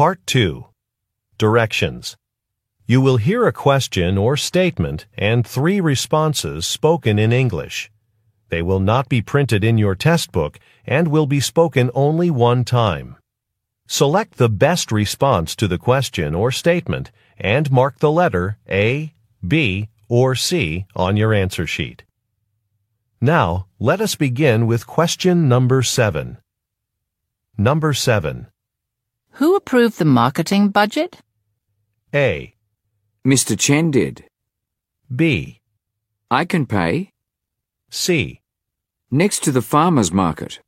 Part 2. Directions. You will hear a question or statement and 3 responses spoken in English. They will not be printed in your test book and will be spoken only one time. Select the best response to the question or statement and mark the letter A, B, or C on your answer sheet. Now, let us begin with question number 7. Number 7. Who approved the marketing budget? A. Mr. Chen did. B. I can pay. C. Next to the farmer's market.